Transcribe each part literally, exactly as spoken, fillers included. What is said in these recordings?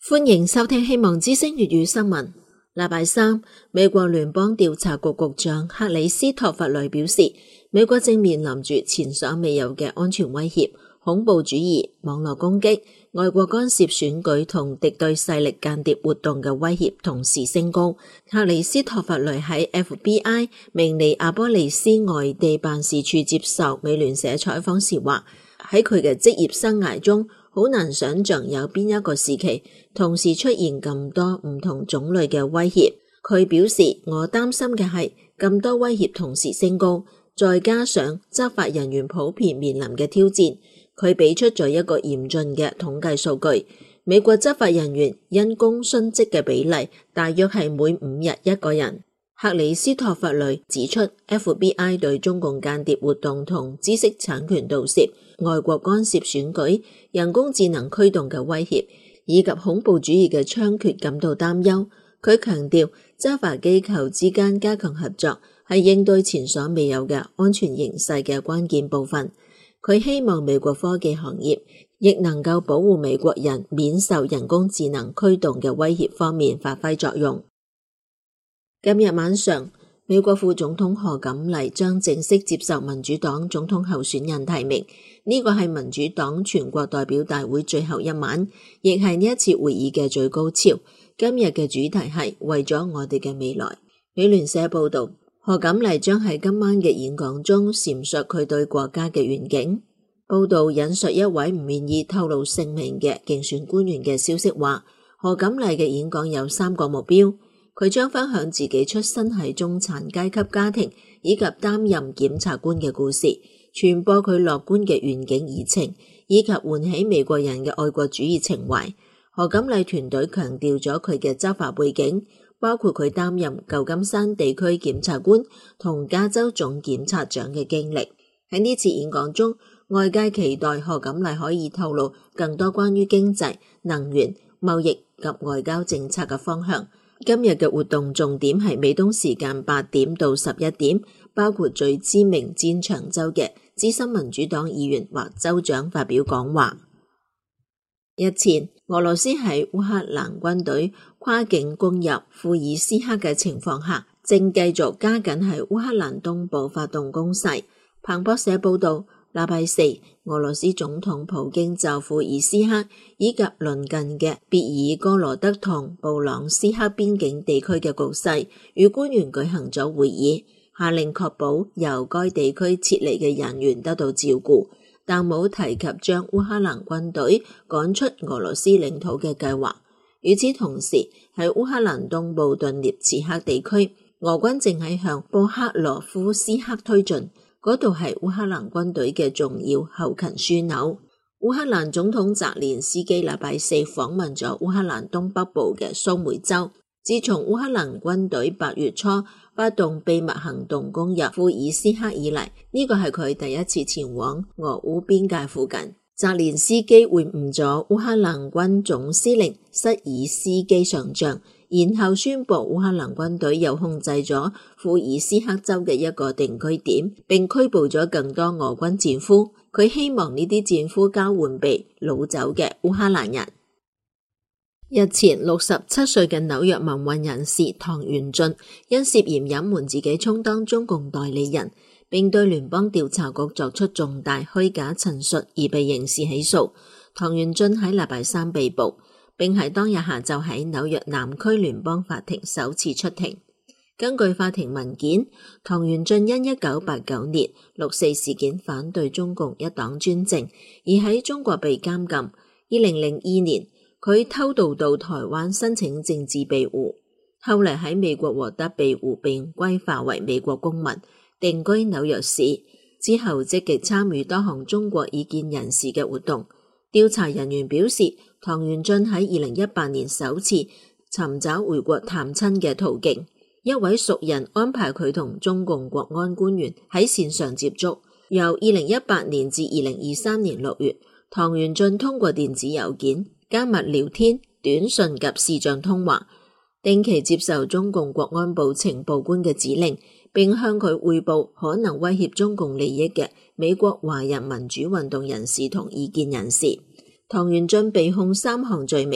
歡迎收聽希望之聲粵語新聞。禮拜三，美國聯邦調查局局長克里斯托弗雷表示，美國正面臨住前所未有嘅安全威脅，恐怖主義、網絡攻擊、外國干涉選舉同敵對勢力間諜活動嘅威脅同時升高。克里斯托弗雷喺 F B I 明尼阿波利斯外地辦事處接受美聯社採訪時話，喺佢嘅職業生涯中，好難想象有邊一個時期同時出現咁多唔同種類嘅威脅。佢表示，我擔心嘅係咁多威脅同時升高，再加上執法人員普遍面臨嘅挑戰。佢俾出咗一個嚴峻嘅統計數據，美國執法人員因公殉職嘅比例大約係每五日一個人。克里斯托弗雷指出 F B I 對中共間諜活動同知識產權盜竊、外國干涉選舉、人工智能驅動嘅威脅以及恐怖主義嘅猖獗感到擔憂。佢強調執法機構之間加強合作係應對前所未有嘅安全形勢嘅關鍵部分。佢希望美國科技行業亦能夠保護美國人免受人工智能驅動嘅威脅方面發揮作用。今日晚上，美國副總統賀錦麗將正式接受民主黨總統候選人提名，呢個係民主黨全國代表大會最後一晚，亦係呢一次會議嘅最高潮。今日嘅主題係為咗我哋嘅未來。美聯社報道，賀錦麗將喺今晚嘅演講中闡述佢對國家嘅願景。報道引述一位唔願意透露姓名嘅競選官員嘅消息話，賀錦麗嘅演講有三個目標。佢將分享自己出身喺中產階級家庭以及擔任檢察官嘅故事，傳播佢樂觀嘅願景熱情，以及喚起美國人嘅愛國主義情懷。賀錦麗團隊強調咗佢嘅執法背景，包括佢擔任舊金山地區檢察官同加州總檢察長嘅經歷。喺呢次演講中，外界期待賀錦麗可以透露更多關於經濟、能源、貿易及外交政策嘅方向。今日嘅活動重點係美東時間八點到十一點，包括最知名戰場州嘅資深民主黨議員或州長發表講話。日前，俄羅斯喺烏克蘭軍隊跨境攻入庫爾斯克嘅情況下，正繼續加緊喺烏克蘭東部發動攻勢。彭博社報道，禮拜四，俄羅斯總統普京就庫爾斯克以及鄰近嘅別爾哥羅德同布朗斯克邊境地區嘅局勢，與官員舉行咗會議，下令確保由該地區撤離嘅人員得到照顧，但冇提及將烏克蘭軍隊趕出俄羅斯領土嘅計劃。與此同時，喺烏克蘭東部頓涅茨克地區，俄軍正喺向波克羅夫斯克推進。嗰度係烏克蘭軍隊嘅重要後勤樞紐。烏克蘭總統澤連斯基禮拜四訪問咗烏克蘭東北部嘅蘇梅州。自從烏克蘭軍隊八月初發動秘密行動攻入庫爾斯克以嚟，呢個係佢第一次前往俄烏邊界附近。澤連斯基會晤咗烏克蘭軍總司令瑟爾斯基上將，然後宣布烏克蘭軍隊又控制咗庫爾斯克州嘅一個定居點，並拘捕咗更多俄軍戰俘。佢希望呢啲戰俘交換被擄走嘅烏克蘭人。日前，六十七歲嘅紐約民運人士唐元俊因涉嫌隱瞞自己充當中共代理人，並對聯邦調查局作出重大虛假陳述而被刑事起訴。唐元俊喺禮拜三被捕，並喺當日下晝喺紐約南區聯邦法庭首次出庭。根據法庭文件，唐元俊因一九八九年六四事件反對中共一黨專政，而喺中國被監禁。二零零二年，佢偷渡到台灣申請政治庇護，後嚟喺美國獲得庇護並歸化為美國公民，定居紐約市。之後積極參與多項中國異見人士嘅活動。調查人員表示，唐元俊喺二零一八年首次尋找回國探親嘅途徑，一位熟人安排佢同中共國安官員喺線上接觸。由二零一八年至二零二三年六月，唐元俊通過電子郵件、加密聊天、短信及視像通話，定期接受中共國安部情報官嘅指令，並向佢匯報可能威脅中共利益嘅美國華人民主運動人士同異見人士。唐元俊被控三項罪名，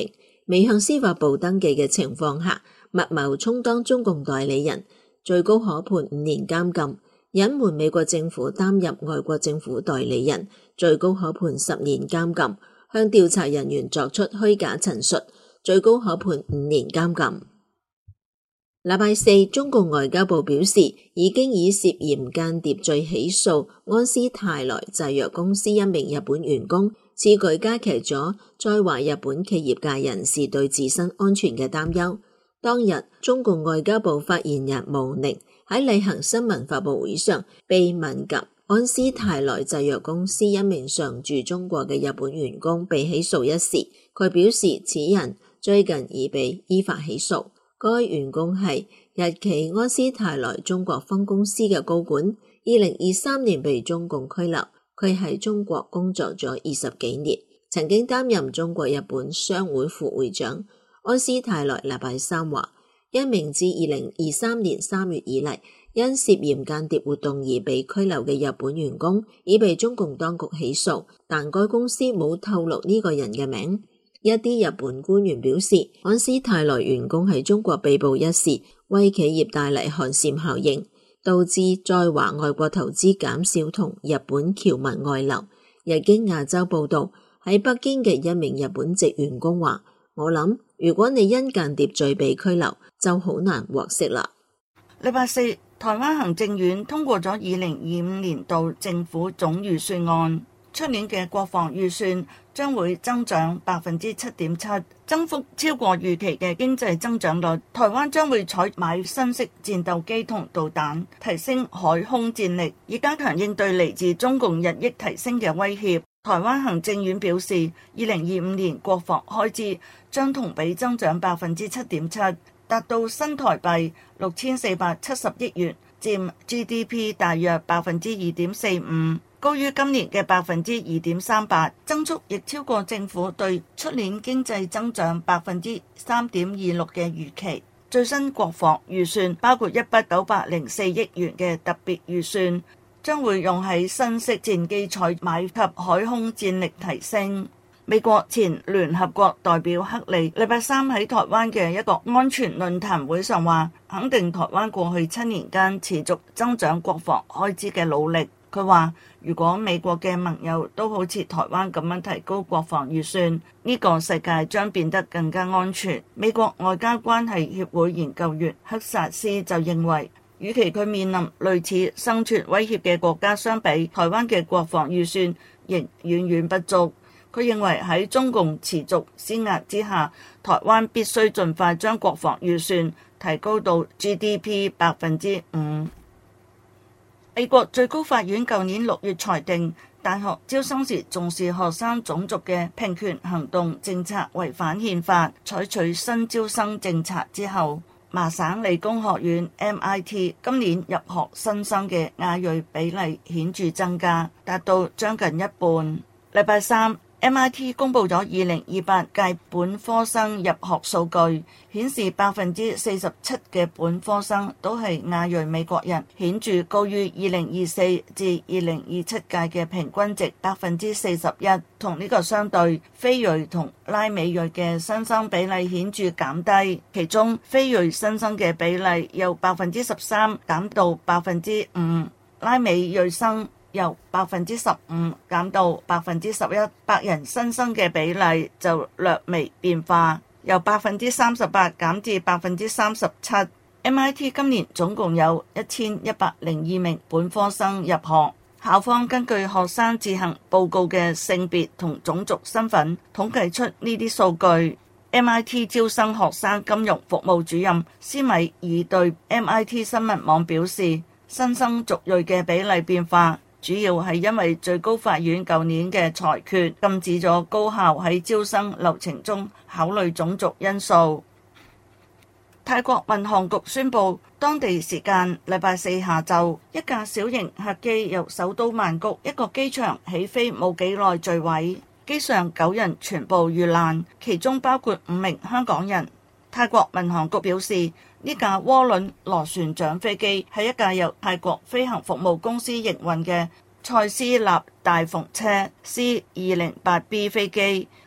未向司法部登記嘅情況下，密謀充當中共代理人，最高可判五年監禁；隱瞞美國政府擔任外國政府代理人，最高可判十年監禁；向調查人員作出虛假陳述，最高可判五年監禁。禮拜四，中共外交部表示，已經以涉嫌間諜罪起訴安斯泰來製藥公司一名日本員工，此舉加劇咗在華日本企業界人士對自身安全嘅擔憂。當日，中共外交部發言人毛寧喺例行新聞發佈會上被問及安斯泰來製藥公司一名常駐中國嘅日本員工被起訴一事，佢表示此人最近已被依法起訴。該員工係日企安斯泰來中國分公司嘅高管，二零二三年被中共拘留。佢喺中國工作咗二十幾年，曾經擔任中國日本商會副會長。安斯泰來禮拜三話，一名自二零二三年三月以嚟因涉嫌間諜活動而被拘留嘅日本員工已被中共當局起訴，但該公司冇透露呢個人嘅名。一啲日本官員表示，安斯泰來員工喺中國被捕一事，為企業帶嚟寒蟬效應，導致在華外國投資減少同日本僑民外流。日經亞洲報道，喺北京嘅一名日本籍員工話，我諗如果你因間諜罪被拘留，就好難獲釋啦。 禮拜四，台灣行政院通過咗二零二五年度政府總預算案。出年嘅國防預算將會增長百分之七點七，增幅超過預期嘅經濟增長率。台灣將會採買新式戰鬥機同導彈，提升海空戰力，以加強應對嚟自中共日益提升嘅威脅。台灣行政院表示，二零二五年國防開支將同比增長百分之七點七，達到新台幣六千四百七十億元，佔 G D P 大約百分之二點四五。高於今年嘅百分之二點三八，增速亦超過政府對出年經濟增長百分之三點二六嘅預期。最新國防預算包括一筆九百零四億元嘅特別預算，將會用喺新式戰機採買及海空戰力提升。美國前聯合國代表克利禮拜三喺台灣嘅一個安全論壇會上話，肯定台灣過去七年間持續增長國防開支嘅努力。佢話，如果美國嘅盟友都好似台灣咁樣提高國防預算，呢個世界將變得更加安全。美國外交關係協會研究員克薩斯就認為，與其佢面臨類似生存威脅嘅國家相比，台灣嘅國防預算仍遠遠不足。佢認為喺中共持續施壓之下，台灣必須盡快將國防預算提高到 G D P 百分之五。美國最高法院舊年六月裁定，大學招生時重視學生種族嘅平權行動政策違反憲法，採取新招生政策之後，麻省理工學院 M I T 今年入學新生嘅亞裔比例顯著增加，達到將近一半。禮拜三，M I T 公布咗二零二八屆本科生入學數據，顯示百分之四十七嘅本科生都係亞裔美國人，顯著高於二零二四至二零二七屆嘅平均值百分之四十一。同呢個相對，非裔同拉美裔嘅新生比例顯著減低，其中非裔新生嘅比例由百分之十三減到百分之五，拉美裔生由百分之十五減到百分之十一，白人新生嘅比例就略微變化，由百分之三十八減至百分之三十七。M I T 今年總共有一千一百零二名本科生入學，校方根據學生自行報告嘅性別同種族身份統計出呢啲數據。M I T 招生學生金融服務主任斯米爾對 M I T 新聞網表示，新生族裔嘅比例變化主要係因為最高法院舊年嘅裁決禁止咗高校喺招生流程中考慮種族因素。泰國民航局宣布，當地時間禮拜四下晝，一架小型客機由首都曼谷一個機場起飛冇幾耐墜毀，機上九人全部遇難，其中包括五名香港人。泰國民航局表示，呢架渦輪螺旋槳飛機係一架由泰國飛行服務公司營運嘅塞斯納大篷車 C 二零八 B 飛機，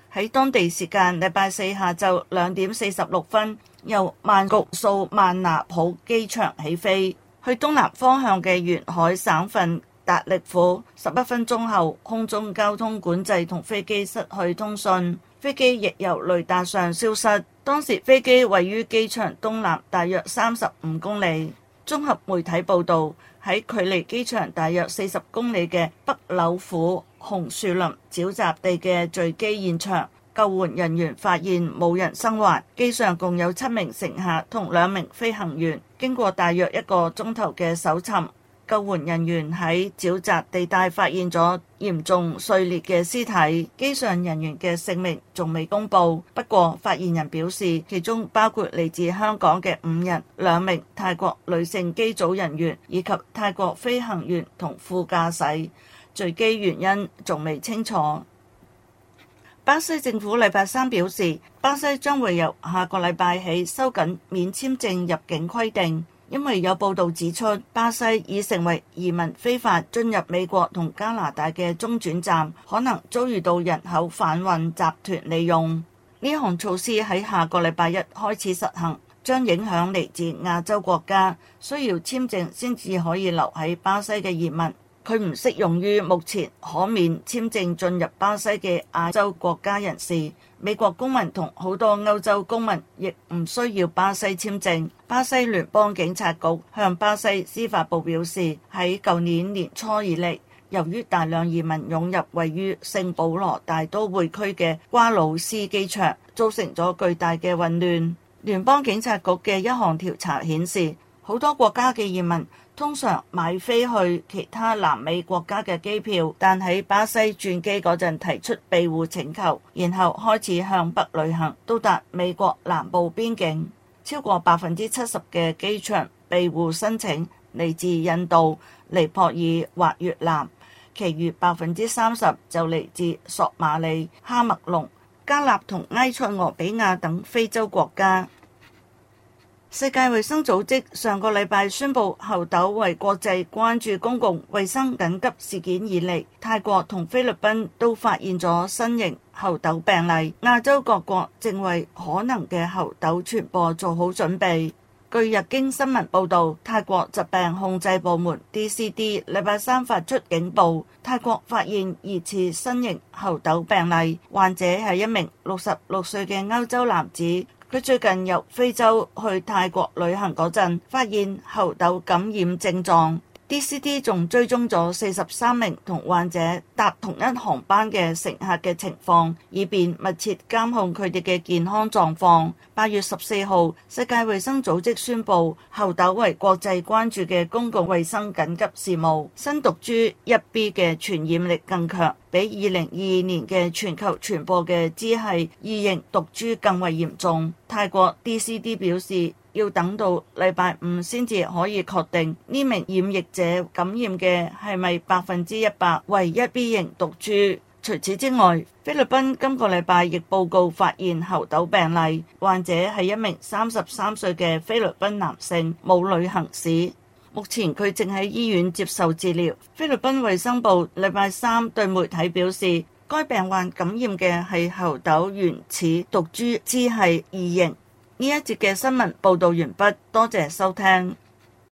喺當地時間禮拜四下晝兩點四十六分，由曼谷素萬那普機場起飛，去東南方向嘅沿海省份達力府。十一分鐘後，空中交通管制同飛機失去通訊，飛機亦由雷達上消失。當時飛機位於機場東南大約三十五公里。綜合媒體報導，喺距離機場大約四十公里嘅北柳府紅樹林沼澤地嘅墜機現場，救援人員發現冇人生還，機上共有七名乘客同兩名飛行員。經過大約一個鐘頭嘅搜尋，救援人員喺沼澤地帶發現咗嚴重碎裂嘅屍體，機上人員嘅姓名仲未公布。不過發言人表示，其中包括嚟自香港嘅五人、兩名泰國女性機組人員以及泰國飛行員同副駕駛。墜機原因仲未清楚。巴西政府禮拜三表示，巴西將會由下個禮拜起收緊免簽證入境規定，因為有報道指出，巴西已成為移民非法進入美國同加拿大嘅中轉站，可能遭遇到人口販運集團利用。呢項措施喺下個禮拜一開始實行，將影響嚟自亞洲國家需要簽證先至可以留喺巴西嘅移民。佢唔適用於目前可免簽證進入巴西嘅亞洲國家人士。美國公民同好多歐洲公民亦唔需要巴西簽證。巴西聯邦警察局向巴西司法部表示，喺舊年年初以嚟，由於大量移民湧入位於聖保羅大都會區嘅瓜魯斯機場，造成咗巨大嘅混亂。聯邦警察局嘅一項調查顯示，好多國家嘅移民通常買飛去其他南美國家嘅機票，但喺巴西轉機嗰陣提出庇護請求，然後開始向北旅行，到達美國南部邊境。超過百分之七十嘅機場庇護申請嚟自印度、尼泊爾或越南，其餘百分之三十就嚟自索馬里、哈麥隆、加納同埃塞俄比亞等非洲國家。世界衛生組織上個禮拜宣布，猴痘為國際關注公共衛生緊急事件以嚟，泰國同菲律賓都發現咗新型猴痘病例。亞洲各國正為可能嘅猴痘傳播做好準備。據日經新聞報導，泰國疾病控制部門 D C D 禮拜三發出警報，泰國發現疑似新型猴痘病例，患者係一名六十六歲嘅歐洲男子。佢最近由非洲去泰國旅行嗰陣，發現猴痘感染症狀。D C D 仲追蹤咗四十三名同患者搭同一航班嘅乘客嘅情況，以便密切監控佢哋嘅健康狀況。八月十四號，世界衛生組織宣布，猴痘為國際關注嘅公共衛生緊急事務。新毒株一 B 嘅傳染力更強，比二零二二年嘅全球傳播嘅支係二型毒株更為嚴重。泰國 D C D 表示，要等到禮拜五先至可以確定呢名染疫者感染嘅係咪百分之一百為一 B 型毒株。除此之外，菲律賓今個禮拜亦報告發現猴痘病例，患者係一名三十三歲嘅菲律賓男性，冇旅行史。目前佢正喺醫院接受治療。菲律賓衛生部禮拜三對媒體表示，該病患感染嘅係猴痘原始毒株支係二型。呢一節嘅新聞報導完畢，多謝收聽。